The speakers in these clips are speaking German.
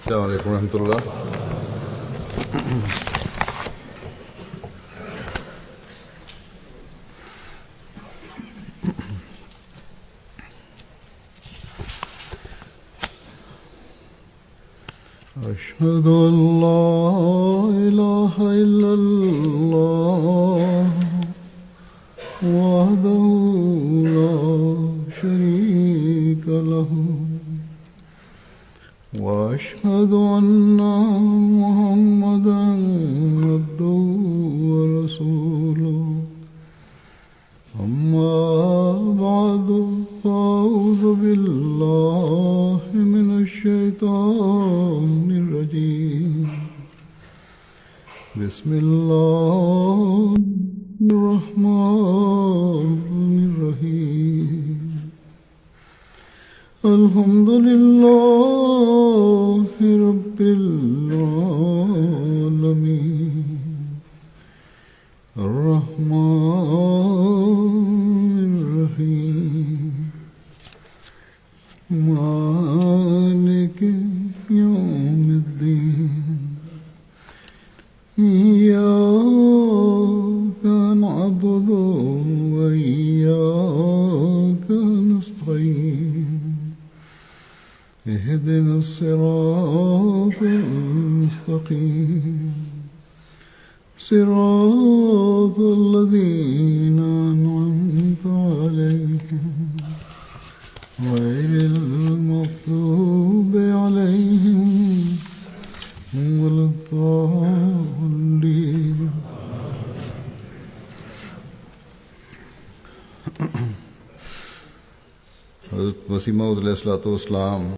السلام عليكم ورحمة الله. أشهد أن لا إله إلا الله وحده لا شريك له وأشهد أن محمدا عبده ورسوله أما بعد فأعوذ بالله من الشيطان الرجيم بسم الله الرحمن الرحيم الحمد لله رب العالمين الرحمن الرحيم مالك يوم الدين إياك نعبد وإياك نستعين اهدنا الصراط المستقيم صراط الذين أنعمت عليهم غير المغضوب عليهم ولا الضالين. Hazrat Masih Maud ﷺ.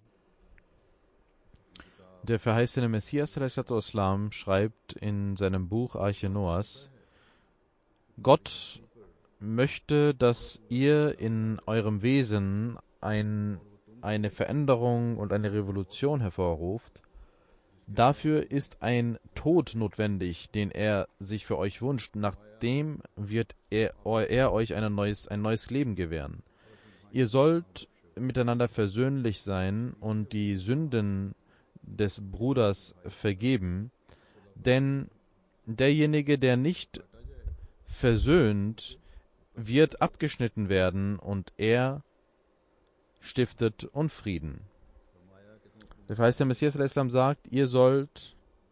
Der verheißene Messias ﷺ schreibt in seinem Buch Arche Noahs: Gott möchte, dass ihr in eurem Wesen eine Veränderung und eine Revolution hervorruft. Dafür ist ein Tod notwendig, den er sich für euch wünscht. Nachdem wird er euch ein neues Leben gewähren. Ihr sollt miteinander versöhnlich sein und die Sünden des Bruders vergeben, denn derjenige, der nicht versöhnt, wird abgeschnitten werden und er stiftet Unfrieden. Der verheißene Messias ﷺ sagt, ihr sollt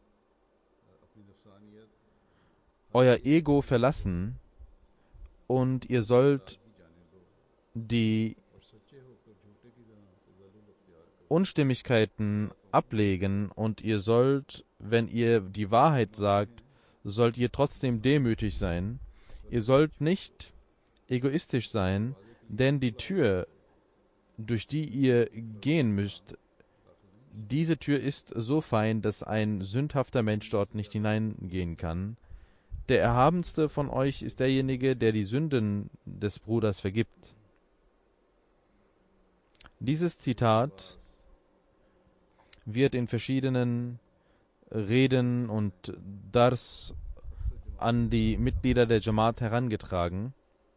euer Ego verlassen und ihr sollt die Unstimmigkeiten ablegen und ihr sollt, wenn ihr die Wahrheit sagt, sollt ihr trotzdem demütig sein. Ihr sollt nicht egoistisch sein, denn die Tür, durch die ihr gehen müsst, diese Tür ist so fein, dass ein sündhafter Mensch dort nicht hineingehen kann. Der Erhabenste von euch ist derjenige, der die Sünden des Bruders vergibt. Dieses Zitat wird in verschiedenen Reden und Dars an die Mitglieder der Jamaat herangetragen.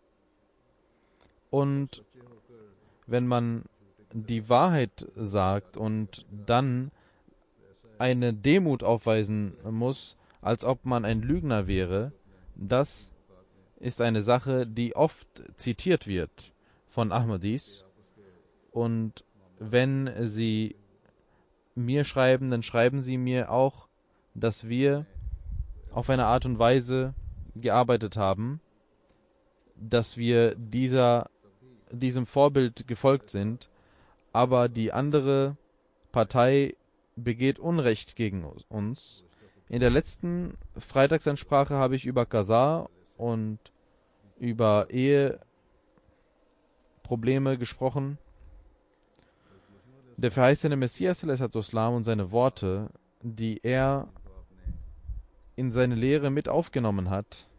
Und wenn man die Wahrheit sagt und dann eine Demut aufweisen muss, als ob man ein Lügner wäre, das ist eine Sache, die oft zitiert wird von Ahmadis. Und wenn sie mir schreiben, dann schreiben sie mir auch, dass wir auf eine Art und Weise gearbeitet haben, dass wir diesem Vorbild gefolgt sind, aber die andere Partei begeht Unrecht gegen uns. In der letzten Freitagsansprache habe ich über Qasā und über Eheprobleme gesprochen. Der verheißene Messias ﷺ und seine Worte, die er in seine Lehre mit aufgenommen hat,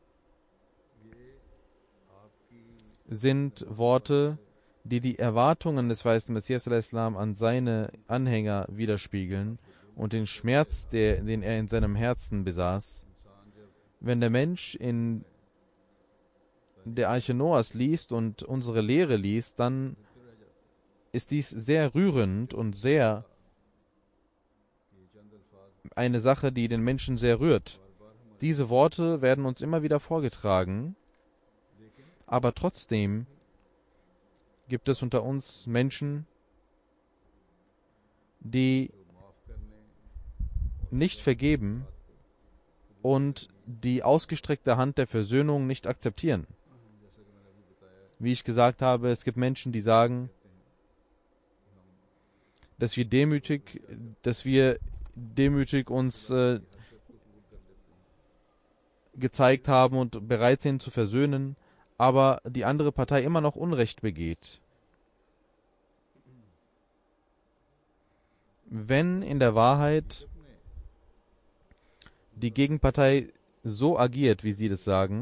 sind Worte, die die Erwartungen des verheißenen Messias ﷺ an seine Anhänger widerspiegeln und den Schmerz, den er in seinem Herzen besaß. Wenn der Mensch in der Arche Noahs liest und unsere Lehre liest, dann ist dies sehr rührend und sehr eine Sache, die den Menschen sehr rührt. Diese Worte werden uns immer wieder vorgetragen, aber trotzdem gibt es unter uns Menschen, die nicht vergeben und die ausgestreckte Hand der Versöhnung nicht akzeptieren. Wie ich gesagt habe, es gibt Menschen, die sagen, dass wir demütig uns gezeigt haben und bereit sind zu versöhnen, aber die andere Partei immer noch Unrecht begeht. Wenn in der Wahrheit die Gegenpartei so agiert, wie sie das sagen,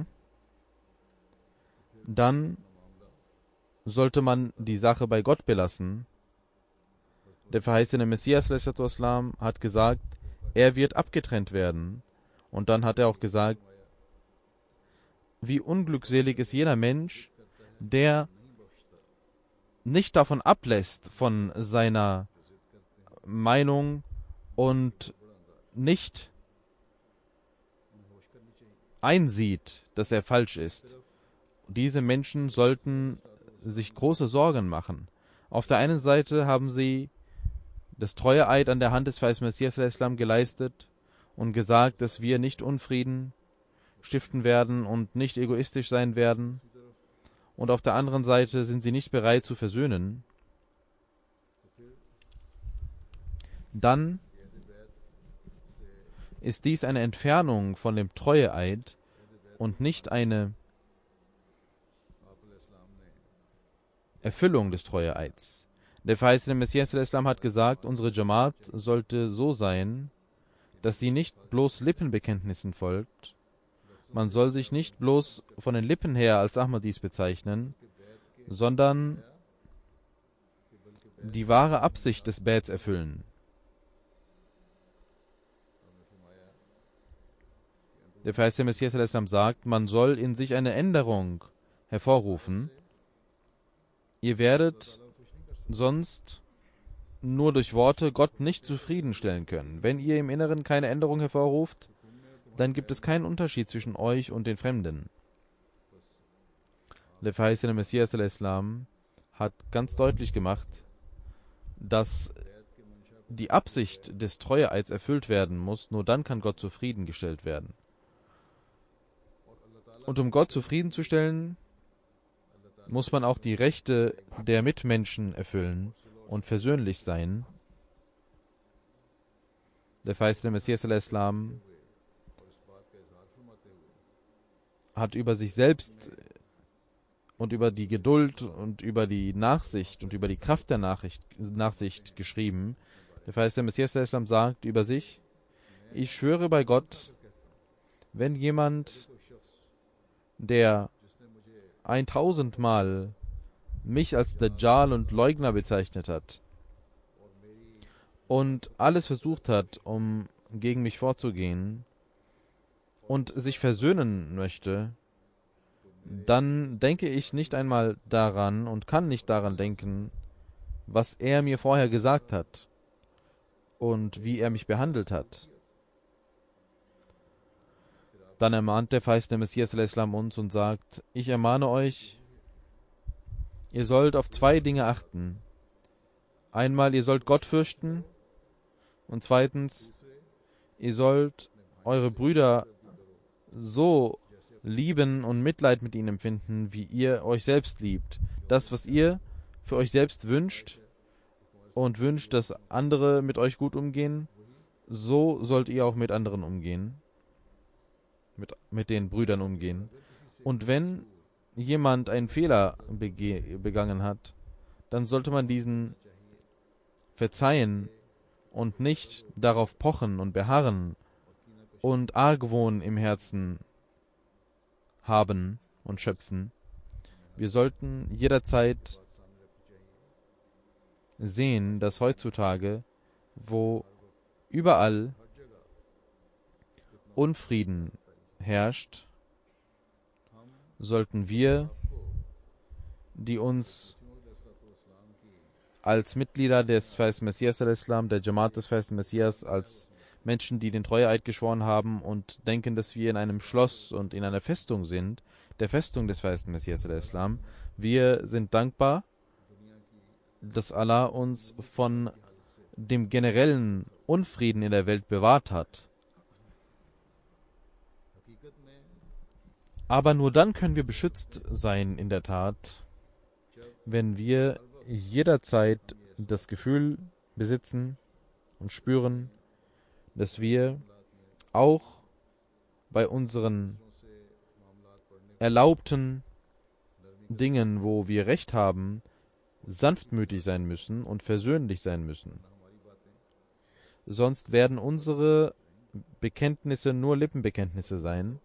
dann sollte man die Sache bei Gott belassen. Der verheißene Messias ﷺ hat gesagt, er wird abgetrennt werden. Und dann hat er auch gesagt, wie unglückselig ist jeder Mensch, der nicht davon ablässt, von seiner Meinung und nicht einsieht, dass er falsch ist. Diese Menschen sollten sich große Sorgen machen. Auf der einen Seite haben sie das Treueeid an der Hand des verheißenen Messias ﷺ geleistet und gesagt, dass wir nicht Unfrieden stiften werden und nicht egoistisch sein werden. Und auf der anderen Seite sind sie nicht bereit zu versöhnen. Dann ist dies eine Entfernung von dem Treueeid und nicht eine Erfüllung des Treueeids. Der verheißene Messias ﷺ hat gesagt, unsere Jamaat sollte so sein, dass sie nicht bloß Lippenbekenntnissen folgt. Man soll sich nicht bloß von den Lippen her als Ahmadis bezeichnen, sondern die wahre Absicht des Bäts erfüllen. Der verheißene Messias ﷺ sagt, man soll in sich eine Änderung hervorrufen. Ihr werdet sonst nur durch Worte Gott nicht zufriedenstellen können. Wenn ihr im Inneren keine Änderung hervorruft, dann gibt es keinen Unterschied zwischen euch und den Fremden. Der verheißene Messias ﷺ hat ganz deutlich gemacht, dass die Absicht des Treueeids erfüllt werden muss, nur dann kann Gott zufriedengestellt werden. Und um Gott zufriedenzustellen, muss man auch die Rechte der Mitmenschen erfüllen und versöhnlich sein. Der verheißene Messias ﷺ hat über sich selbst und über die Geduld und über die Nachsicht und über die Kraft der Nachsicht geschrieben. Der verheißene Messias ﷺ sagt über sich, ich schwöre bei Gott, wenn jemand, der 1000-mal mich als Dajjal und Leugner bezeichnet hat und alles versucht hat, um gegen mich vorzugehen und sich versöhnen möchte, dann denke ich nicht einmal daran und kann nicht daran denken, was er mir vorher gesagt hat und wie er mich behandelt hat. Dann ermahnt der verheißene Messias ﷺ uns und sagt, ich ermahne euch, ihr sollt auf zwei Dinge achten. Einmal, ihr sollt Gott fürchten und zweitens, ihr sollt eure Brüder so lieben und Mitleid mit ihnen empfinden, wie ihr euch selbst liebt. Das, was ihr für euch selbst wünscht und wünscht, dass andere mit euch gut umgehen, so sollt ihr auch mit anderen umgehen. Mit den Brüdern umgehen. Und wenn jemand einen Fehler begangen hat, dann sollte man diesen verzeihen und nicht darauf pochen und beharren und Argwohn im Herzen haben und schöpfen. Wir sollten jederzeit sehen, dass heutzutage, wo überall Unfrieden herrscht, sollten wir, die uns als Mitglieder des verheißenen Messias ﷺ, der Jamaat des verheißenen Messias, als Menschen, die den Treueeid geschworen haben und denken, dass wir in einem Schloss und in einer Festung sind, der Festung des verheißten Messias al-Islam. Wir sind dankbar, dass Allah uns von dem generellen Unfrieden in der Welt bewahrt hat. Aber nur dann können wir beschützt sein, in der Tat, wenn wir jederzeit das Gefühl besitzen und spüren, dass wir auch bei unseren erlaubten Dingen, wo wir Recht haben, sanftmütig sein müssen und versöhnlich sein müssen. Sonst werden unsere Bekenntnisse nur Lippenbekenntnisse sein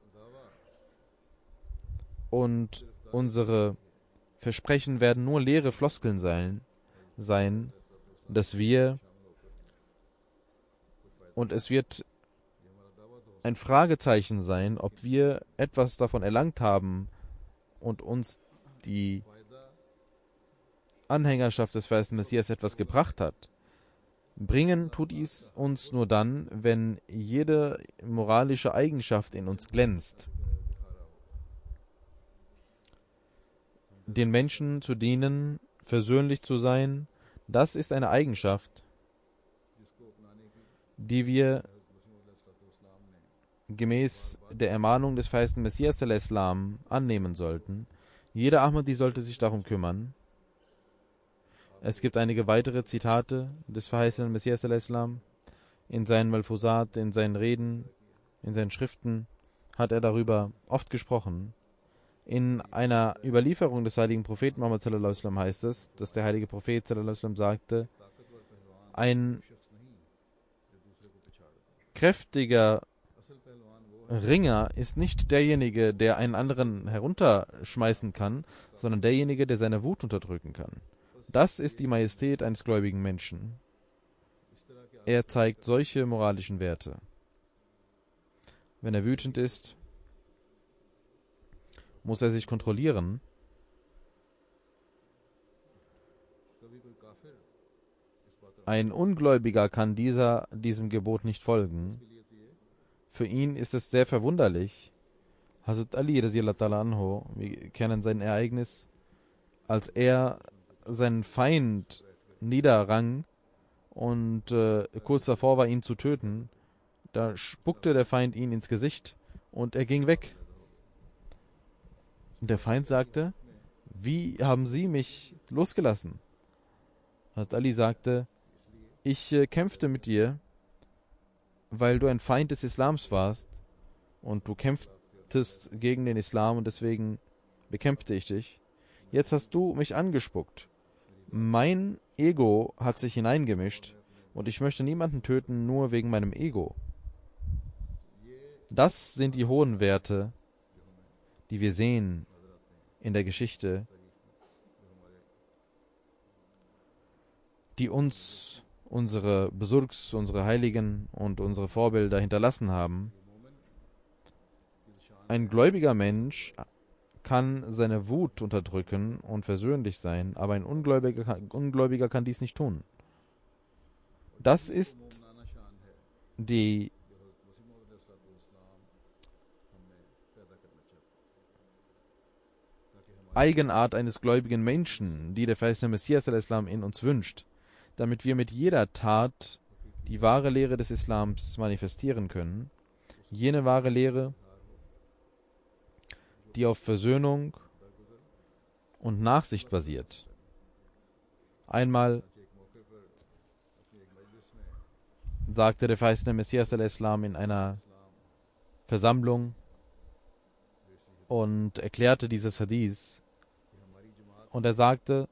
und unsere Versprechen werden nur leere Floskeln sein, dass wir, und es wird ein Fragezeichen sein, ob wir etwas davon erlangt haben und uns die Anhängerschaft des verheißten Messias etwas gebracht hat. Bringen tut dies uns nur dann, wenn jede moralische Eigenschaft in uns glänzt. Den Menschen zu dienen, versöhnlich zu sein, das ist eine Eigenschaft, die wir gemäß der Ermahnung des verheißten Messias al-Islam annehmen sollten. Jeder Ahmadi sollte sich darum kümmern. Es gibt einige weitere Zitate des verheißenen Messias al-Islam. In seinen Malfuzat, in seinen Reden, in seinen Schriften hat er darüber oft gesprochen. In einer Überlieferung des heiligen Propheten Muhammad sallallahu alaihi wasallam heißt es, dass der heilige Prophet sallallahu alaihi wasallam sagte, ein kräftiger Ringer ist nicht derjenige, der einen anderen herunterschmeißen kann, sondern derjenige, der seine Wut unterdrücken kann. Das ist die Majestät eines gläubigen Menschen. Er zeigt solche moralischen Werte. Wenn er wütend ist, muss er sich kontrollieren. Ein Ungläubiger kann diesem Gebot nicht folgen. Für ihn ist es sehr verwunderlich. Hazrat Ali radiallahu ta'ala anhu, wir kennen sein Ereignis, als er seinen Feind niederrang und kurz davor war, ihn zu töten, da spuckte der Feind ihn ins Gesicht und er ging weg. Und der Feind sagte, wie haben Sie mich losgelassen? Hazrat Ali sagte, ich kämpfte mit dir, weil du ein Feind des Islams warst und du kämpftest gegen den Islam und deswegen bekämpfte ich dich. Jetzt hast du mich angespuckt. Mein Ego hat sich hineingemischt und ich möchte niemanden töten, nur wegen meinem Ego. Das sind die hohen Werte, die wir sehen in der Geschichte, die uns unsere Besurgs, unsere Heiligen und unsere Vorbilder hinterlassen haben. Ein gläubiger Mensch kann seine Wut unterdrücken und versöhnlich sein, aber ein Ungläubiger kann dies nicht tun. Das ist die Eigenart eines gläubigen Menschen, die der verheißene Messias al-Islam in uns wünscht, damit wir mit jeder Tat die wahre Lehre des Islams manifestieren können. Jene wahre Lehre, die auf Versöhnung und Nachsicht basiert. Einmal sagte der verheißene Messias al-Islam in einer Versammlung und erklärte dieses Hadith. Und er sagte,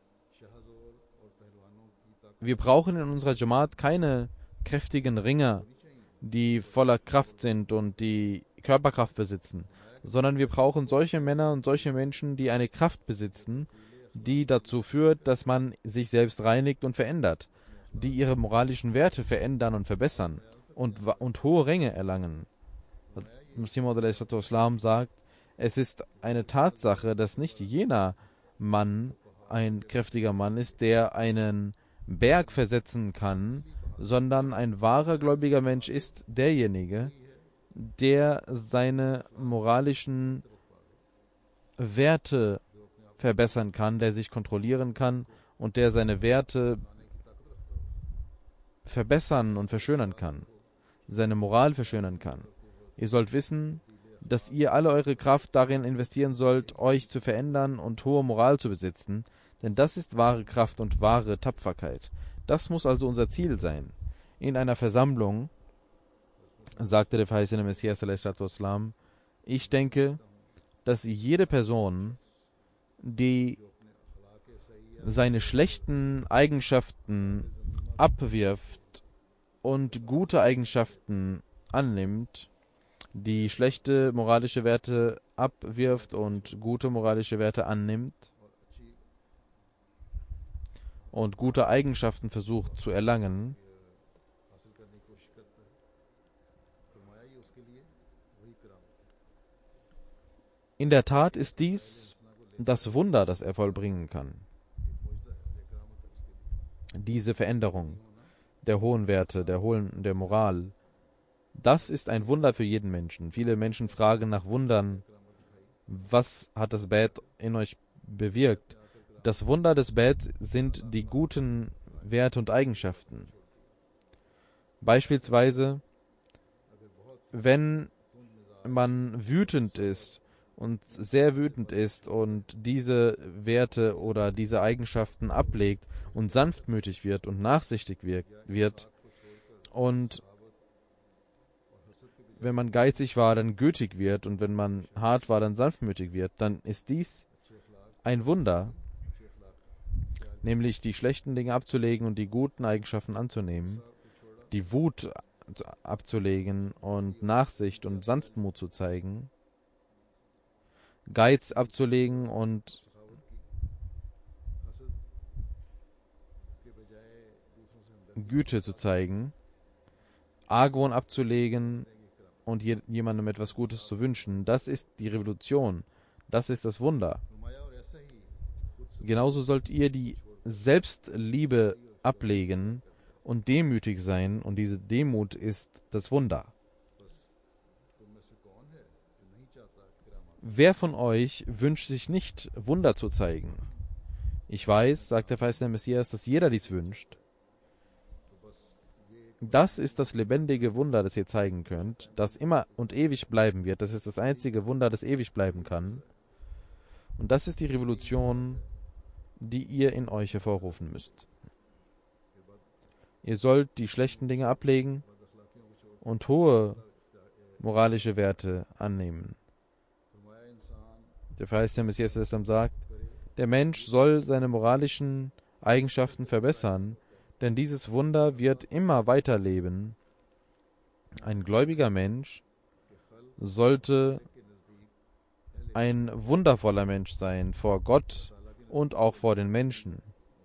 wir brauchen in unserer Jamaat keine kräftigen Ringer, die voller Kraft sind und die Körperkraft besitzen, sondern wir brauchen solche Männer und solche Menschen, die eine Kraft besitzen, die dazu führt, dass man sich selbst reinigt und verändert, die ihre moralischen Werte verändern und verbessern und hohe Ränge erlangen. Muslim Islam sagt, es ist eine Tatsache, dass nicht jener Mann ein kräftiger Mann ist, der einen Berg versetzen kann sondern ein wahrer gläubiger Mensch ist derjenige, der seine moralischen Werte verbessern kann, der sich kontrollieren kann und der seine Werte verbessern und verschönern kann, seine Moral verschönern kann. Ihr sollt wissen, dass ihr alle eure Kraft darin investieren sollt, euch zu verändern und hohe Moral zu besitzen, denn das ist wahre Kraft und wahre Tapferkeit. Das muss also unser Ziel sein. In einer Versammlung sagte der verheißene Messias, ich denke, dass jede Person, die seine schlechten Eigenschaften abwirft und gute Eigenschaften annimmt, die schlechte moralische Werte abwirft und gute moralische Werte annimmt und gute Eigenschaften versucht zu erlangen, in der Tat ist dies das Wunder, das er vollbringen kann. Diese Veränderung der hohen Werte, der Moral, das ist ein Wunder für jeden Menschen. Viele Menschen fragen nach Wundern. Was hat das Bad in euch bewirkt? Das Wunder des Bads sind die guten Werte und Eigenschaften. Beispielsweise, wenn man wütend ist und sehr wütend ist und diese Werte oder diese Eigenschaften ablegt und sanftmütig wird und nachsichtig wird und wenn man geizig war, dann gütig wird und wenn man hart war, dann sanftmütig wird, dann ist dies ein Wunder, nämlich die schlechten Dinge abzulegen und die guten Eigenschaften anzunehmen, die Wut abzulegen und Nachsicht und Sanftmut zu zeigen, Geiz abzulegen und Güte zu zeigen, Argwohn abzulegen und jemandem etwas Gutes zu wünschen. Das ist die Revolution. Das ist das Wunder. Genauso sollt ihr die Selbstliebe ablegen und demütig sein, und diese Demut ist das Wunder. Wer von euch wünscht sich nicht, Wunder zu zeigen? Ich weiß, sagt der verheißene Messias, dass jeder dies wünscht. Das ist das lebendige Wunder, das ihr zeigen könnt, das immer und ewig bleiben wird. Das ist das einzige Wunder, das ewig bleiben kann. Und das ist die Revolution, die ihr in euch hervorrufen müsst. Ihr sollt die schlechten Dinge ablegen und hohe moralische Werte annehmen. Der verheißene Messias sagt, der Mensch soll seine moralischen Eigenschaften verbessern, denn dieses Wunder wird immer weiterleben. Ein gläubiger Mensch sollte ein wundervoller Mensch sein vor Gott und auch vor den Menschen.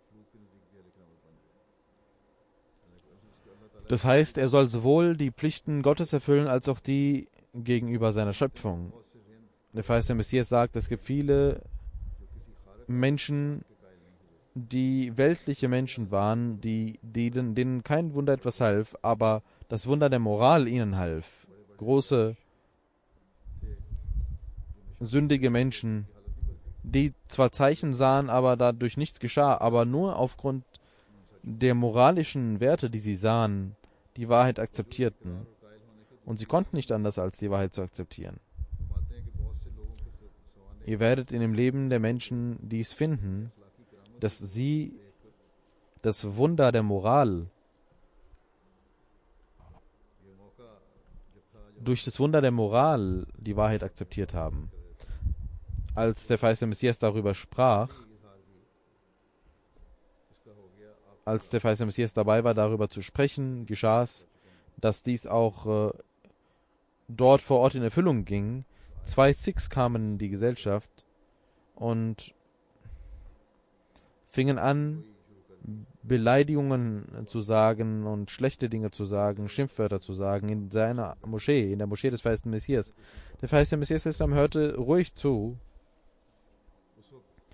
Das heißt, er soll sowohl die Pflichten Gottes erfüllen, als auch die gegenüber seiner Schöpfung. Der verheißene Messias sagt, es gibt viele Menschen, die weltliche Menschen waren, denen kein Wunder etwas half, aber das Wunder der Moral ihnen half. Große, sündige Menschen, die zwar Zeichen sahen, aber dadurch nichts geschah, aber nur aufgrund der moralischen Werte, die sie sahen, die Wahrheit akzeptierten. Und sie konnten nicht anders, als die Wahrheit zu akzeptieren. Ihr werdet in dem Leben der Menschen dies finden, dass sie das Wunder der Moral durch das Wunder der Moral die Wahrheit akzeptiert haben. Als der verheißene Messias darüber sprach, als der verheißene Messias dabei war, darüber zu sprechen, geschah es, dass dies auch dort vor Ort in Erfüllung ging. 2 Sikhs kamen in die Gesellschaft und fingen an, Beleidigungen zu sagen und schlechte Dinge zu sagen, Schimpfwörter zu sagen in seiner Moschee, in der Moschee des verheißenen Messias. Der verheißene Messias Islam hörte ruhig zu.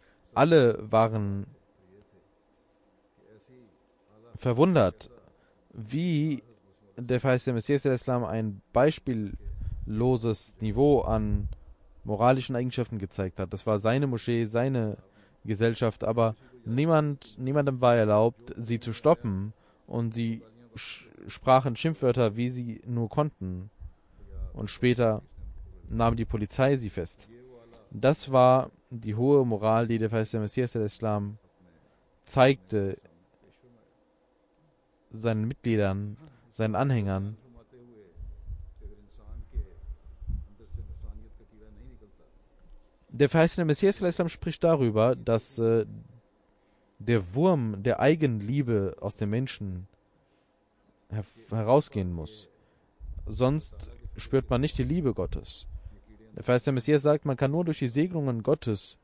Alle waren verwundert, wie der verheißene Messias der Islam ein beispielloses Niveau an moralischen Eigenschaften gezeigt hat. Das war seine Moschee, seine Gesellschaft, aber niemandem war erlaubt, sie zu stoppen, und sie sprachen Schimpfwörter, wie sie nur konnten, und später nahm die Polizei sie fest. Das war die hohe Moral, die der verheißene Messias der Islam zeigte seinen Mitgliedern, seinen Anhängern. Der verheißene Messias der Islam spricht darüber, dass der Wurm der Eigenliebe aus dem Menschen herausgehen muss. Sonst spürt man nicht die Liebe Gottes. Der verheißene Messias sagt, man kann nur durch die Segnungen Gottes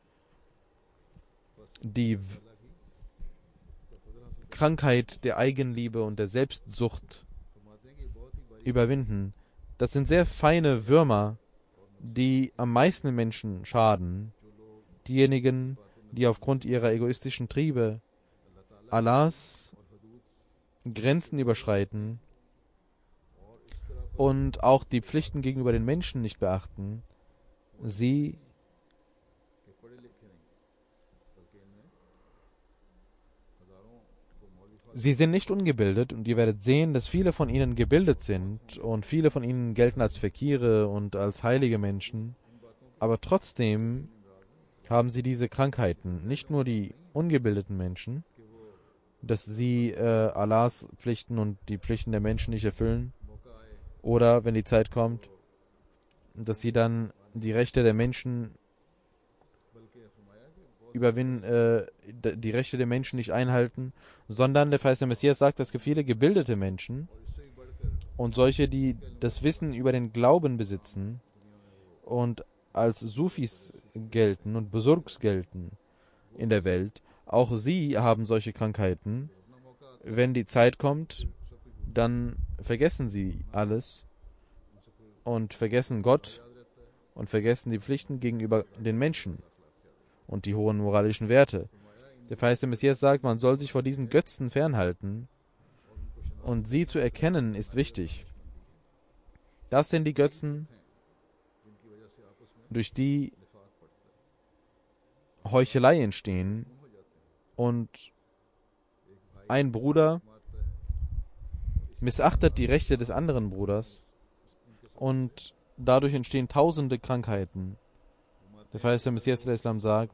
die Krankheit der Eigenliebe und der Selbstsucht überwinden. Das sind sehr feine Würmer, die am meisten den Menschen schaden. Diejenigen, die aufgrund ihrer egoistischen Triebe Allahs Grenzen überschreiten und auch die Pflichten gegenüber den Menschen nicht beachten, sie sind nicht ungebildet, und ihr werdet sehen, dass viele von ihnen gebildet sind und viele von ihnen gelten als Fakire und als heilige Menschen, aber trotzdem haben sie diese Krankheiten. Nicht nur die ungebildeten Menschen, dass sie Allahs Pflichten und die Pflichten der Menschen nicht erfüllen, oder wenn die Zeit kommt, dass sie dann die Rechte der Menschen überwinden, die Rechte der Menschen nicht einhalten, sondern der verheißene Messias sagt, es gibt viele gebildete Menschen und solche, die das Wissen über den Glauben besitzen und als Sufis gelten und Besurgs gelten in der Welt. Auch sie haben solche Krankheiten. Wenn die Zeit kommt, dann vergessen sie alles und vergessen Gott und vergessen die Pflichten gegenüber den Menschen und die hohen moralischen Werte. Der verheißene Messias sagt, man soll sich vor diesen Götzen fernhalten, und sie zu erkennen ist wichtig. Das sind die Götzen, durch die Heuchelei entstehen, und ein Bruder missachtet die Rechte des anderen Bruders, und dadurch entstehen tausende Krankheiten. Der verheißene Messias der Islam sagt,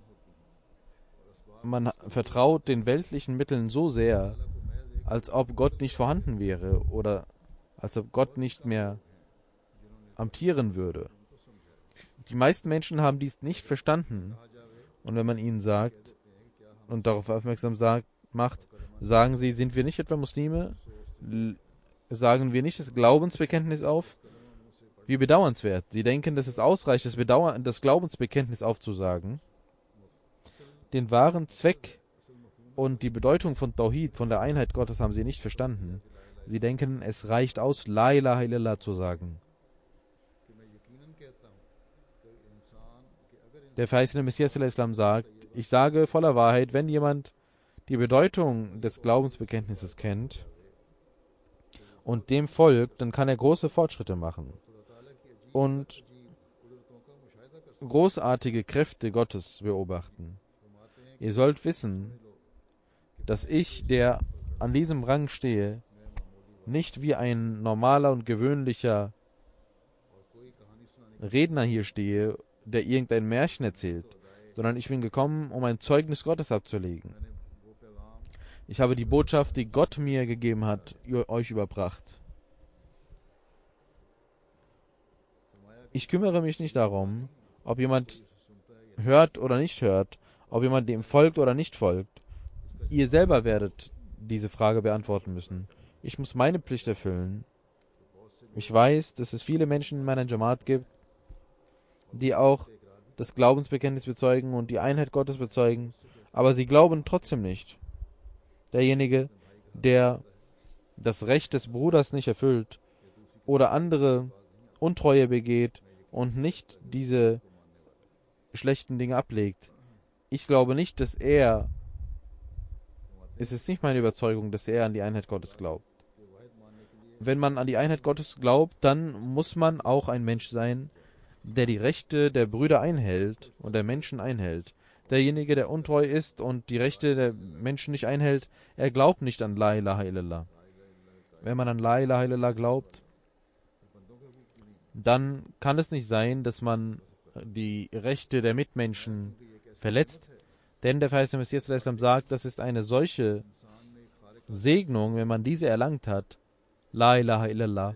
man vertraut den weltlichen Mitteln so sehr, als ob Gott nicht vorhanden wäre oder als ob Gott nicht mehr amtieren würde. Die meisten Menschen haben dies nicht verstanden. Und wenn man ihnen sagt und darauf aufmerksam macht, sagen sie, sind wir nicht etwa Muslime? Sagen wir nicht das Glaubensbekenntnis auf? Wie bedauernswert. Sie denken, dass es ausreicht, das Glaubensbekenntnis aufzusagen. Den wahren Zweck und die Bedeutung von Tawhid, von der Einheit Gottes, haben sie nicht verstanden. Sie denken, es reicht aus, La ilaha illallah zu sagen. Der verheißene Messias al-Islam sagt, ich sage voller Wahrheit, wenn jemand die Bedeutung des Glaubensbekenntnisses kennt und dem folgt, dann kann er große Fortschritte machen und großartige Kräfte Gottes beobachten. Ihr sollt wissen, dass ich, der an diesem Rang stehe, nicht wie ein normaler und gewöhnlicher Redner hier stehe, der irgendein Märchen erzählt, sondern ich bin gekommen, um ein Zeugnis Gottes abzulegen. Ich habe die Botschaft, die Gott mir gegeben hat, euch überbracht. Ich kümmere mich nicht darum, ob jemand hört oder nicht hört, ob jemand dem folgt oder nicht folgt. Ihr selber werdet diese Frage beantworten müssen. Ich muss meine Pflicht erfüllen. Ich weiß, dass es viele Menschen in meiner Jamaat gibt, die auch das Glaubensbekenntnis bezeugen und die Einheit Gottes bezeugen, aber sie glauben trotzdem nicht. Derjenige, der das Recht des Bruders nicht erfüllt oder andere Untreue begeht und nicht diese schlechten Dinge ablegt, ich glaube nicht, dass es ist nicht meine Überzeugung, dass er an die Einheit Gottes glaubt. wenn man an die Einheit Gottes glaubt, dann muss man auch ein Mensch sein, der die Rechte der Brüder einhält und der Menschen einhält. Derjenige, der untreu ist und die Rechte der Menschen nicht einhält, er glaubt nicht an La ilaha illallah. Wenn man an La ilaha illallah glaubt, dann kann es nicht sein, dass man die Rechte der Mitmenschen verletzt. Denn der verheißene Messias sallallahu alaihi wasallam sagt, das ist eine solche Segnung, wenn man diese erlangt hat, La ilaha illallah,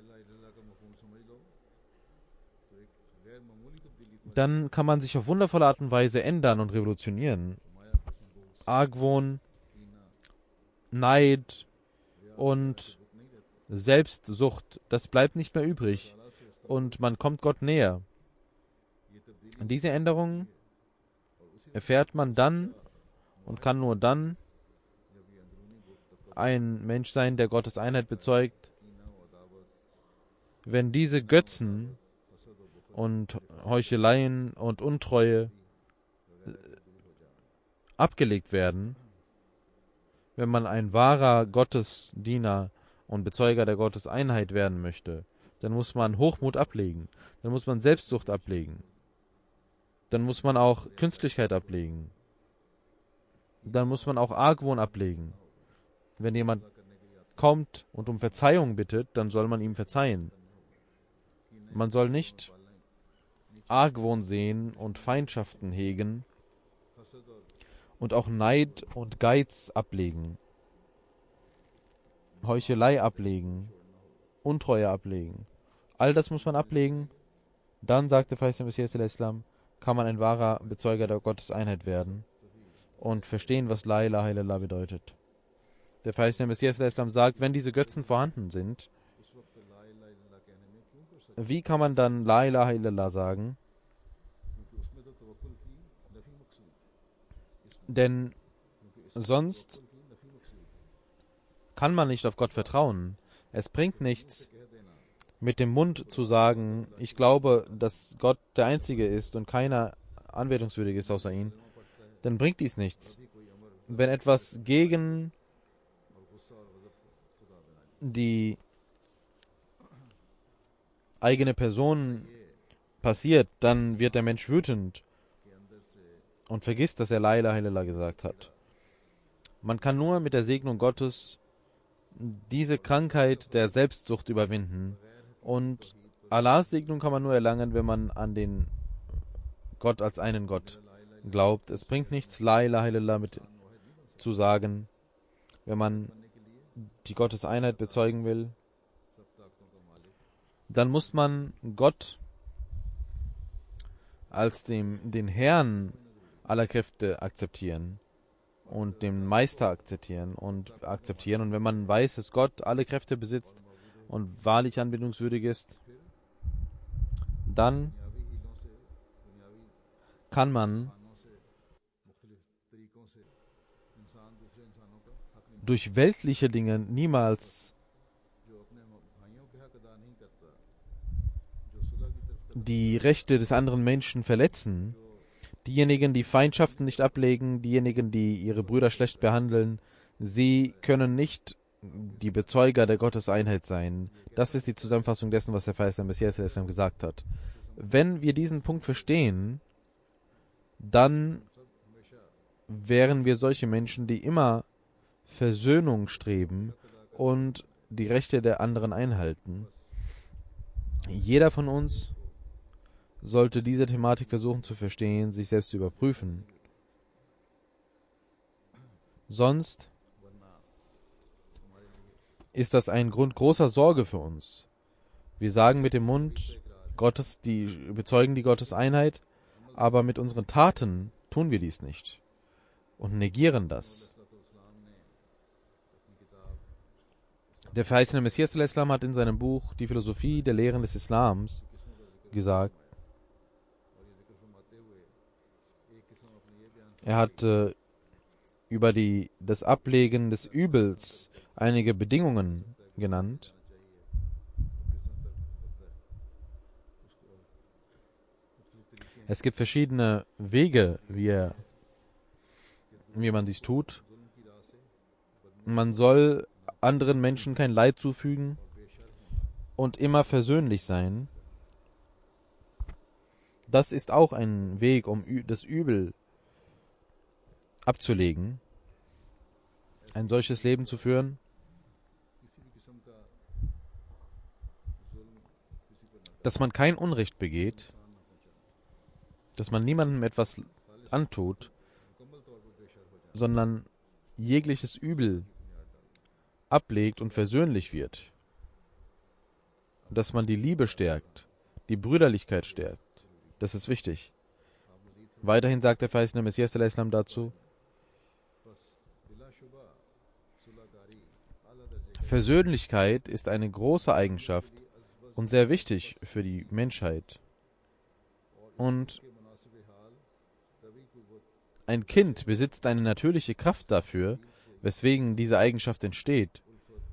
dann kann man sich auf wundervolle Art und Weise ändern und revolutionieren. Argwohn, Neid und Selbstsucht, das bleibt nicht mehr übrig und man kommt Gott näher. Diese Änderung erfährt man dann und kann nur dann ein Mensch sein, der Gottes Einheit bezeugt, wenn diese Götzen und Heucheleien und Untreue abgelegt werden, wenn man ein wahrer Gottesdiener und Bezeuger der Gotteseinheit werden möchte, dann muss man Hochmut ablegen, dann muss man Selbstsucht ablegen, dann muss man auch Künstlichkeit ablegen, dann muss man auch Argwohn ablegen. Wenn jemand kommt und um Verzeihung bittet, dann soll man ihm verzeihen. Man soll nicht Argwohn sehen und Feindschaften hegen und auch Neid und Geiz ablegen, Heuchelei ablegen, Untreue ablegen. All das muss man ablegen. Dann, sagte verheißene Messias sallallahu alaihi wasallam, kann man ein wahrer Bezeuger der Gotteseinheit werden und verstehen, was La ilaha illallah bedeutet. Der verheißene Messias sallallahu alaihi wasallam sagt, wenn diese Götzen vorhanden sind, wie kann man dann La ilaha illallah sagen? Denn sonst kann man nicht auf Gott vertrauen. Es bringt nichts, mit dem Mund zu sagen, ich glaube, dass Gott der Einzige ist und keiner anbetungswürdig ist außer ihn. Dann bringt dies nichts. Wenn etwas gegen die eigene Person passiert, dann wird der Mensch wütend und vergisst, dass er La ilaha illallah gesagt hat. Man kann nur mit der Segnung Gottes diese Krankheit der Selbstsucht überwinden. Und Allahs Segnung kann man nur erlangen, wenn man an den Gott als einen Gott glaubt. Es bringt nichts, La ilaha illallah mit zu sagen, wenn man die Gotteseinheit bezeugen will. Dann muss man Gott als den Herrn aller Kräfte akzeptieren und den Meister akzeptieren. Und wenn man weiß, dass Gott alle Kräfte besitzt und wahrlich anbetungswürdig ist, dann kann man durch weltliche Dinge niemals die Rechte des anderen Menschen verletzen. Diejenigen, die Feindschaften nicht ablegen, diejenigen, die ihre Brüder schlecht behandeln, sie können nicht die Bezeuger der Gotteseinheit sein. Das ist die Zusammenfassung dessen, was der verheißene Messias gesagt hat. Wenn wir diesen Punkt verstehen, dann wären wir solche Menschen, die immer Versöhnung streben und die Rechte der anderen einhalten. Jeder von uns sollte diese Thematik versuchen zu verstehen, sich selbst zu überprüfen. Sonst ist das ein Grund großer Sorge für uns. Wir sagen mit dem Mund, bezeugen die Gotteseinheit, aber mit unseren Taten tun wir dies nicht und negieren das. Der verheißene Messias sallallahu alaihi wasallam hat in seinem Buch Die Philosophie der Lehren des Islams gesagt, er hat über das Ablegen des Übels einige Bedingungen genannt. Es gibt verschiedene Wege, wie man dies tut. Man soll anderen Menschen kein Leid zufügen und immer versöhnlich sein. Das ist auch ein Weg, um das Übel abzulegen, ein solches Leben zu führen, dass man kein Unrecht begeht, dass man niemandem etwas antut, sondern jegliches Übel ablegt und versöhnlich wird. Dass man die Liebe stärkt, die Brüderlichkeit stärkt. Das ist wichtig. Weiterhin sagt der verheißene Messias al-Islam dazu: Versöhnlichkeit ist eine große Eigenschaft und sehr wichtig für die Menschheit. Und ein Kind besitzt eine natürliche Kraft dafür, weswegen diese Eigenschaft entsteht,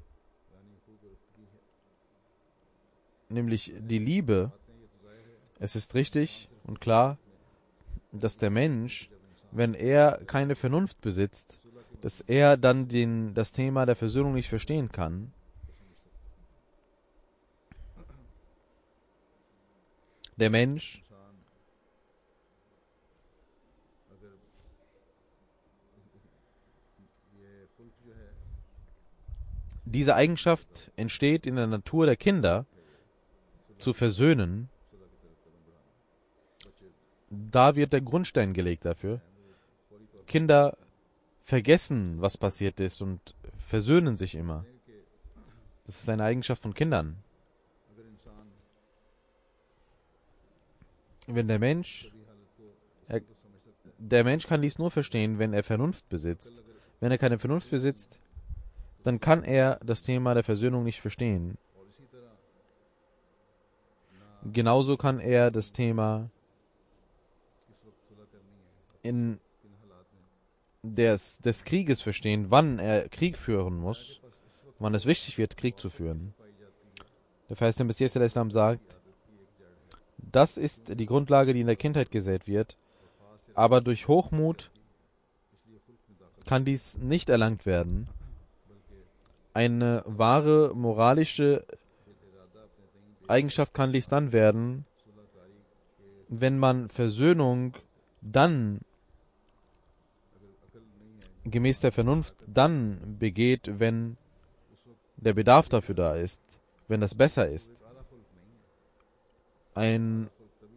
nämlich die Liebe. Es ist richtig und klar, dass der Mensch, wenn er keine Vernunft besitzt, dass er dann das Thema der Versöhnung nicht verstehen kann. Der Mensch diese Eigenschaft entsteht in der Natur der Kinder, zu versöhnen. Da wird der Grundstein gelegt dafür. Kinder vergessen, was passiert ist und versöhnen sich immer. Das ist eine Eigenschaft von Kindern. Wenn der Mensch kann dies nur verstehen, wenn er Vernunft besitzt. Wenn er keine Vernunft besitzt, dann kann er das Thema der Versöhnung nicht verstehen. Genauso kann er das Thema des Krieges verstehen, wann er Krieg führen muss, wann es wichtig wird, Krieg zu führen. Der verheißene Messias al-Islam sagt, das ist die Grundlage, die in der Kindheit gesät wird, aber durch Hochmut kann dies nicht erlangt werden. Eine wahre moralische Eigenschaft kann dies dann werden, wenn man Versöhnung dann gemäß der Vernunft dann begeht, wenn der Bedarf dafür da ist, wenn das besser ist. Eine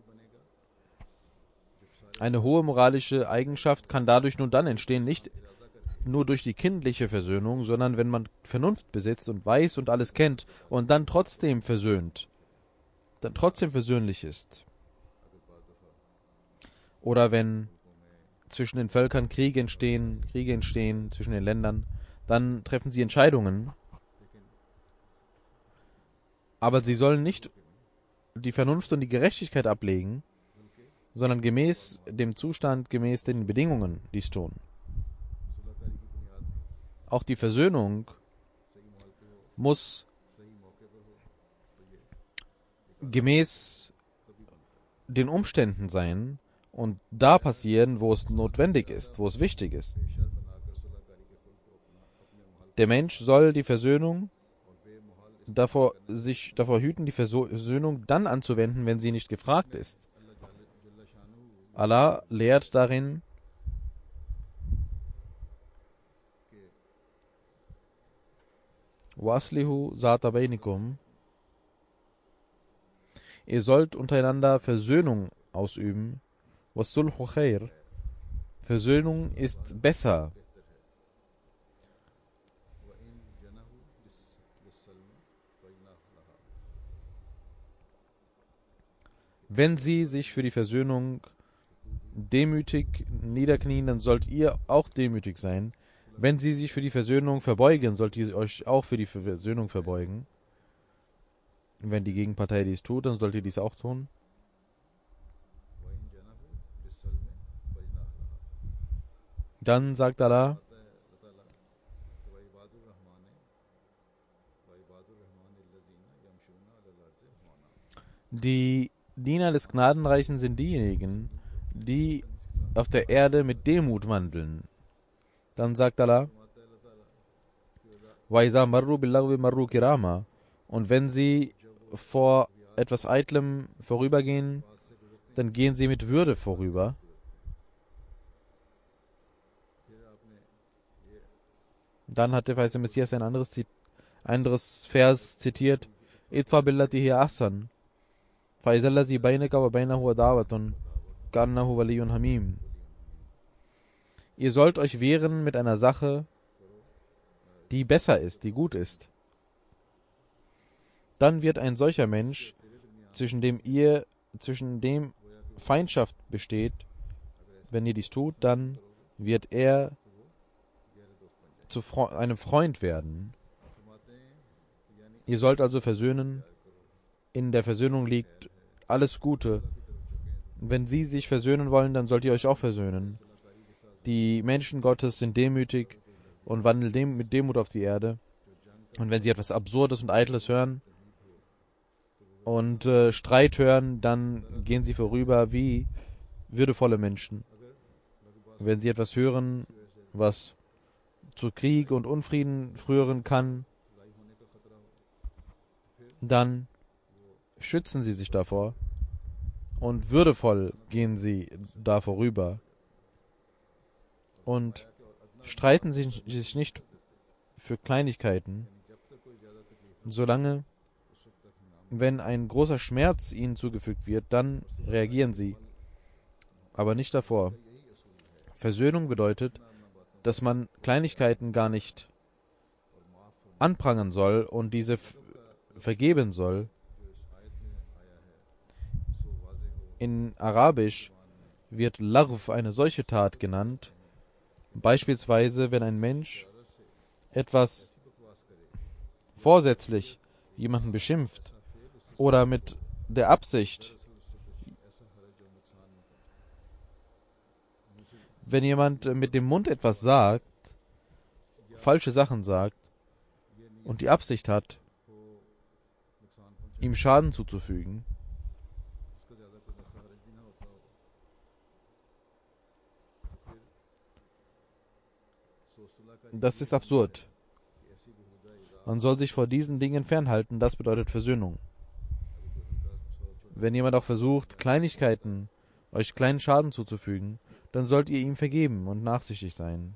hohe moralische Eigenschaft kann dadurch nur dann entstehen, nicht nur durch die kindliche Versöhnung, sondern wenn man Vernunft besitzt und weiß und alles kennt und dann trotzdem versöhnt, dann trotzdem versöhnlich ist. Oder wenn zwischen den Völkern Kriege entstehen zwischen den Ländern, dann treffen sie Entscheidungen, aber sie sollen nicht die Vernunft und die Gerechtigkeit ablegen, sondern gemäß dem Zustand, gemäß den Bedingungen dies tun. Auch die Versöhnung muss gemäß den Umständen sein und da passieren, wo es notwendig ist, wo es wichtig ist. Der Mensch soll die Versöhnung sich davor hüten, die Versöhnung dann anzuwenden, wenn sie nicht gefragt ist. Allah lehrt darin, Waslihu zata bainikum. Ihr sollt untereinander Versöhnung ausüben. Wassulhu khair. Versöhnung ist besser. Wenn sie sich für die Versöhnung demütig niederknien, dann sollt ihr auch demütig sein. Wenn sie sich für die Versöhnung verbeugen, sollt ihr euch auch für die Versöhnung verbeugen. Wenn die Gegenpartei dies tut, dann sollt ihr dies auch tun. Dann sagt Allah, die Diener des Gnadenreichen sind diejenigen, die auf der Erde mit Demut wandeln. Dann sagt Allah, وَإِذَا مَرُّوا بِاللَّغْوِ مَرُّوا كِرَامًا. Und wenn sie vor etwas Eitlem vorübergehen, dann gehen sie mit Würde vorüber. Dann hat der weiße Messias ein anderes Vers zitiert: Idfa billati hiya ahsan, fa iza allazi bainaka wa bainahu adawatun ka'annahu waliyyun hamim. Ihr sollt euch wehren mit einer Sache, die besser ist, die gut ist. Dann wird ein solcher Mensch, zwischen dem Feindschaft besteht, wenn ihr dies tut, dann wird er zu einem Freund werden. Ihr sollt also versöhnen. In der Versöhnung liegt alles Gute. Wenn sie sich versöhnen wollen, dann sollt ihr euch auch versöhnen. Die Menschen Gottes sind demütig und wandeln mit Demut auf die Erde. Und wenn sie etwas Absurdes und Eitles hören und Streit hören, dann gehen sie vorüber wie würdevolle Menschen. Wenn sie etwas hören, was zu Krieg und Unfrieden führen kann, dann schützen sie sich davor und würdevoll gehen sie da vorüber und streiten sich nicht für Kleinigkeiten, solange, wenn ein großer Schmerz ihnen zugefügt wird, dann reagieren sie, aber nicht davor. Versöhnung bedeutet, dass man Kleinigkeiten gar nicht anprangern soll und diese vergeben soll. In Arabisch wird Larv eine solche Tat genannt, beispielsweise wenn ein Mensch etwas vorsätzlich jemanden beschimpft oder mit der Absicht, wenn jemand mit dem Mund etwas sagt, falsche Sachen sagt und die Absicht hat, ihm Schaden zuzufügen, das ist absurd. Man soll sich vor diesen Dingen fernhalten, das bedeutet Versöhnung. Wenn jemand auch versucht, Kleinigkeiten, euch kleinen Schaden zuzufügen, dann sollt ihr ihm vergeben und nachsichtig sein.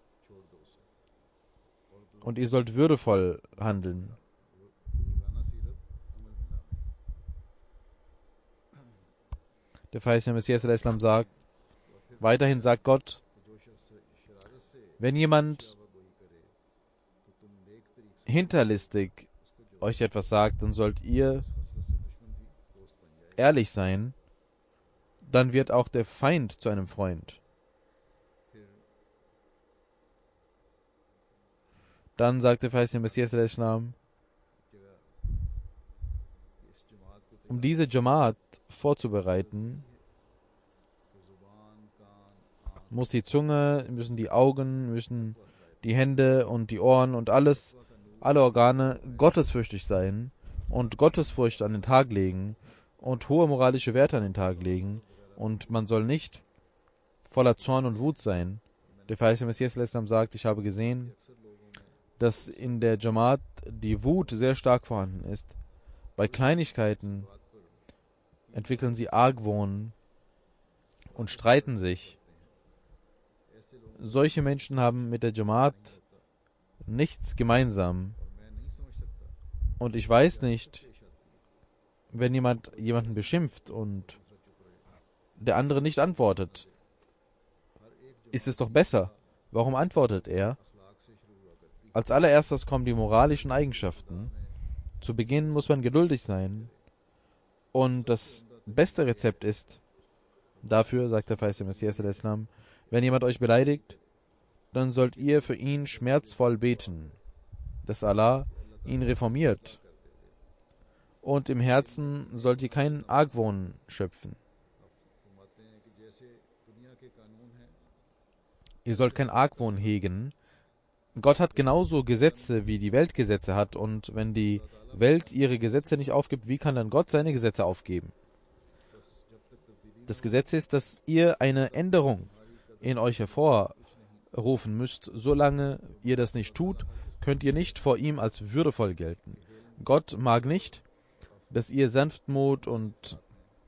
Und ihr sollt würdevoll handeln. Der verheißene Messias al-Islam sagt, weiterhin sagt Gott, wenn jemand hinterlistig euch etwas sagt, dann sollt ihr ehrlich sein, dann wird auch der Feind zu einem Freund. Dann sagt der verheißene Messias al-Islam, um diese Jamaat vorzubereiten, muss die Zunge, müssen die Augen, müssen die Hände und die Ohren und alle Organe gottesfürchtig sein und Gottesfurcht an den Tag legen und hohe moralische Werte an den Tag legen, und man soll nicht voller Zorn und Wut sein. Der verheißene Messias al-Islam sagt, ich habe gesehen, dass in der Jamaat die Wut sehr stark vorhanden ist. Bei Kleinigkeiten entwickeln sie Argwohn und streiten sich. Solche Menschen haben mit der Jamaat nichts gemeinsam. Und ich weiß nicht, wenn jemand jemanden beschimpft und der andere nicht antwortet, ist es doch besser. Warum antwortet er? Als allererstes kommen die moralischen Eigenschaften. Zu Beginn muss man geduldig sein. Und das beste Rezept ist, dafür, sagt der verheißene Messias al-Islam, wenn jemand euch beleidigt, dann sollt ihr für ihn schmerzvoll beten, dass Allah ihn reformiert. Und im Herzen sollt ihr keinen Argwohn schöpfen. Ihr sollt keinen Argwohn hegen. Gott hat genauso Gesetze, wie die Welt Gesetze hat. Und wenn die Welt ihre Gesetze nicht aufgibt, wie kann dann Gott seine Gesetze aufgeben? Das Gesetz ist, dass ihr eine Änderung in euch hervorrufen müsst. Solange ihr das nicht tut, könnt ihr nicht vor ihm als würdevoll gelten. Gott mag nicht, dass ihr Sanftmut und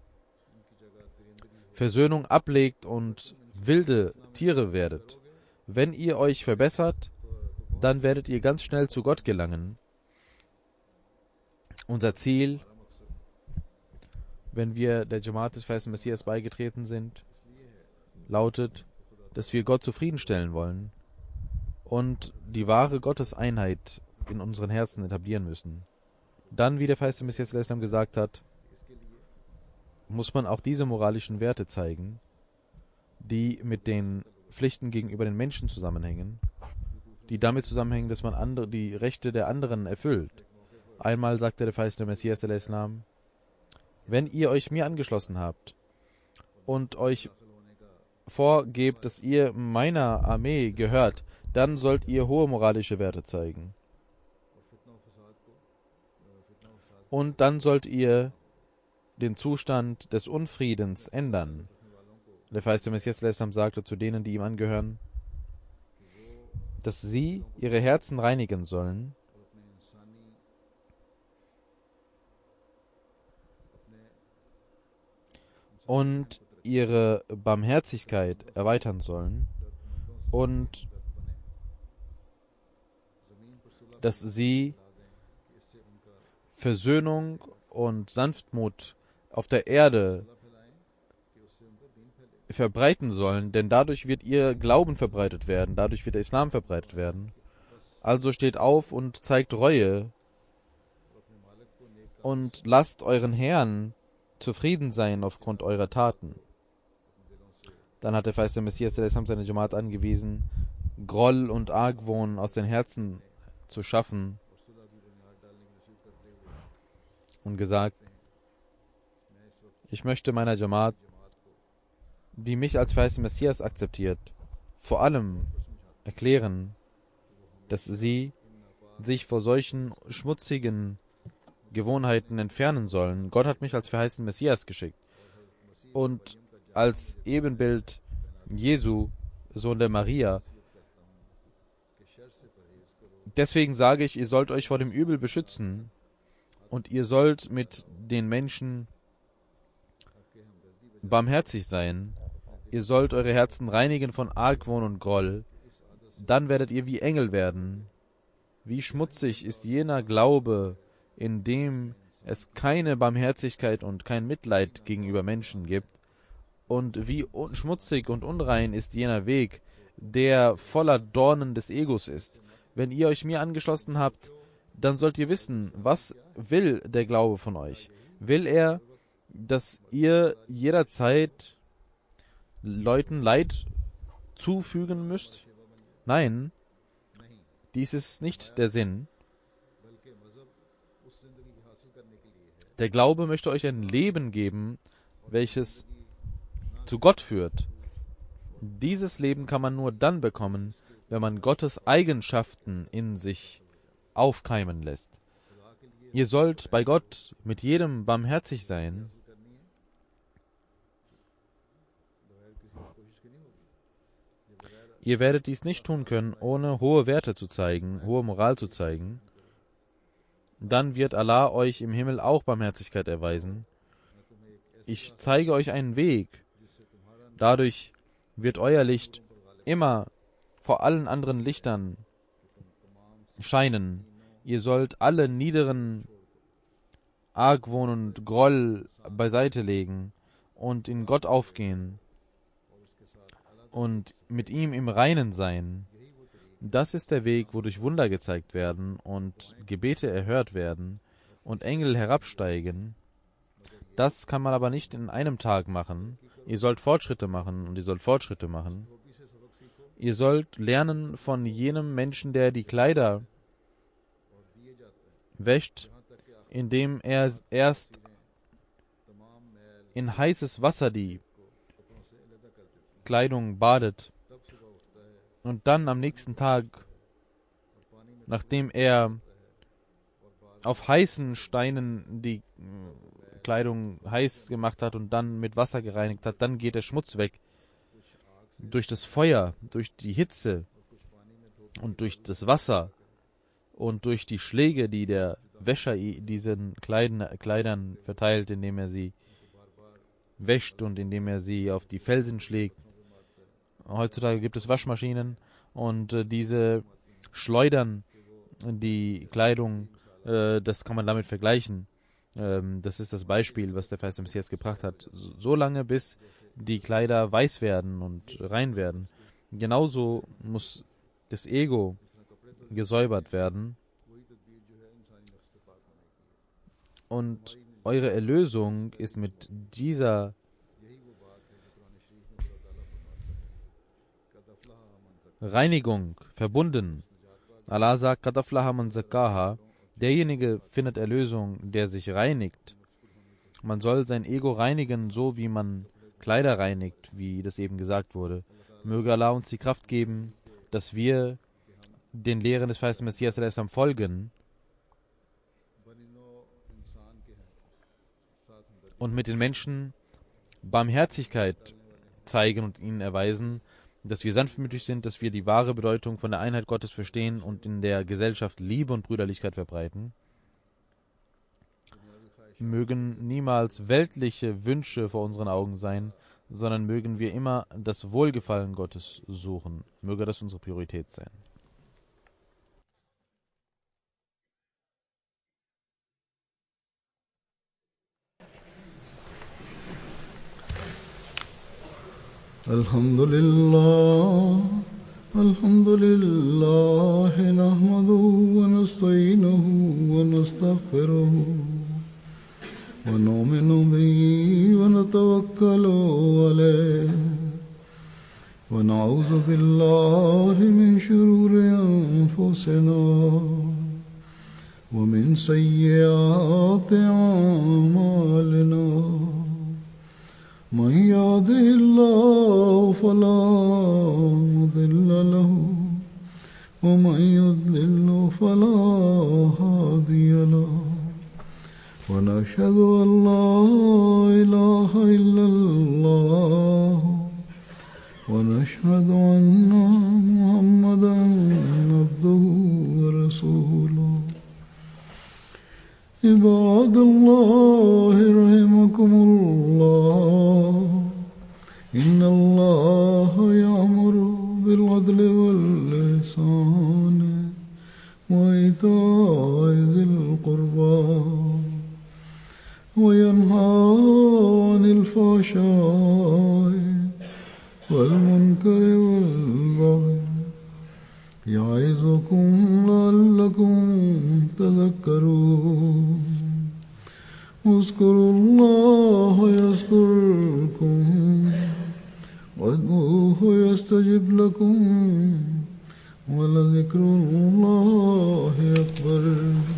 Versöhnung ablegt und wilde Tiere werdet. Wenn ihr euch verbessert, dann werdet ihr ganz schnell zu Gott gelangen. Unser Ziel, wenn wir der Jamaat des Verheißenen Messias beigetreten sind, lautet, dass wir Gott zufriedenstellen wollen und die wahre Gotteseinheit in unseren Herzen etablieren müssen. Dann, wie der Verheißene Messias gesagt hat, muss man auch diese moralischen Werte zeigen, die mit den Pflichten gegenüber den Menschen zusammenhängen, die damit zusammenhängen, dass man die Rechte der anderen erfüllt. Einmal sagte der Verheißene Messias, wenn ihr euch mir angeschlossen habt und euch vorgebt, dass ihr meiner Armee gehört, dann sollt ihr hohe moralische Werte zeigen. Und dann sollt ihr den Zustand des Unfriedens ändern. Der Verheißene Messias sagte zu denen, die ihm angehören, dass sie ihre Herzen reinigen sollen und ihre Barmherzigkeit erweitern sollen und dass sie Versöhnung und Sanftmut auf der Erde verbreiten sollen, denn dadurch wird ihr Glauben verbreitet werden, dadurch wird der Islam verbreitet werden. Also steht auf und zeigt Reue und lasst euren Herrn zufrieden sein aufgrund eurer Taten. Dann hat der Verheißene Messias seine Jamaat angewiesen, Groll und Argwohn aus den Herzen zu schaffen und gesagt, ich möchte meiner Jamaat, die mich als Verheißenen Messias akzeptiert, vor allem erklären, dass sie sich vor solchen schmutzigen Gewohnheiten entfernen sollen. Gott hat mich als verheißenen Messias geschickt und als Ebenbild Jesu, Sohn der Maria. Deswegen sage ich, ihr sollt euch vor dem Übel beschützen und ihr sollt mit den Menschen barmherzig sein. Ihr sollt eure Herzen reinigen von Argwohn und Groll. Dann werdet ihr wie Engel werden. Wie schmutzig ist jener Glaube, in dem es keine Barmherzigkeit und kein Mitleid gegenüber Menschen gibt. Und wie schmutzig und unrein ist jener Weg, der voller Dornen des Egos ist. Wenn ihr euch mir angeschlossen habt, dann sollt ihr wissen, was will der Glaube von euch? Will er, dass ihr jederzeit Leuten Leid zufügen müsst? Nein, dies ist nicht der Sinn. Der Glaube möchte euch ein Leben geben, welches zu Gott führt. Dieses Leben kann man nur dann bekommen, wenn man Gottes Eigenschaften in sich aufkeimen lässt. Ihr sollt bei Gott mit jedem barmherzig sein. Ihr werdet dies nicht tun können, ohne hohe Werte zu zeigen, hohe Moral zu zeigen. Dann wird Allah euch im Himmel auch Barmherzigkeit erweisen. Ich zeige euch einen Weg. Dadurch wird euer Licht immer vor allen anderen Lichtern scheinen. Ihr sollt alle niederen Argwohn und Groll beiseite legen und in Gott aufgehen und mit ihm im Reinen sein. Das ist der Weg, wodurch Wunder gezeigt werden und Gebete erhört werden und Engel herabsteigen. Das kann man aber nicht in einem Tag machen. Ihr sollt Fortschritte machen und ihr sollt Fortschritte machen. Ihr sollt lernen von jenem Menschen, der die Kleider wäscht, indem er erst in heißes Wasser die Kleidung badet und dann am nächsten Tag, nachdem er auf heißen Steinen die Kleidung heiß gemacht hat und dann mit Wasser gereinigt hat, dann geht der Schmutz weg. Durch das Feuer, durch die Hitze und durch das Wasser und durch die Schläge, die der Wäscher diesen Kleidern verteilt, indem er sie wäscht und indem er sie auf die Felsen schlägt. Heutzutage gibt es Waschmaschinen und diese schleudern die Kleidung, das kann man damit vergleichen. Das ist das Beispiel, was der Verheißene Messias gebracht hat. So lange, bis die Kleider weiß werden und rein werden. Genauso muss das Ego gesäubert werden. Und eure Erlösung ist mit dieser Reinigung verbunden. Allah sagt, Qad aflaha man zakkaha. Derjenige findet Erlösung, der sich reinigt. Man soll sein Ego reinigen, so wie man Kleider reinigt, wie das eben gesagt wurde. Möge Allah uns die Kraft geben, dass wir den Lehren des Verheißenen Messias folgen und mit den Menschen Barmherzigkeit zeigen und ihnen erweisen, dass wir sanftmütig sind, dass wir die wahre Bedeutung von der Einheit Gottes verstehen und in der Gesellschaft Liebe und Brüderlichkeit verbreiten. Mögen niemals weltliche Wünsche vor unseren Augen sein, sondern mögen wir immer das Wohlgefallen Gottes suchen. Möge das unsere Priorität sein. Alhamdulillah, alhamdulillah, nahmaduhu wa nasta'inuhu wa nastaghfiruhu wa nu'minu bihi wa natawakkalu alayhi wa na'udhu billahi min shururi anfusina wa min sayyiati a'malina. من يهده الله فلا مضل له ومن يضلل فلا هادي له ونشهد أن لا إله إلا الله ونشهد أن محمدا عبده ورسوله. عباد الله رحمكم الله إن الله يأمر بالعدل والإحسان وإيتاء ذي القربى وينهى عن الفحشاء والمنكر والبغي يعظكم لعلكم تذكرون. اذكروا الله يذكركم وادعوه يستجب لكم ولذكر الله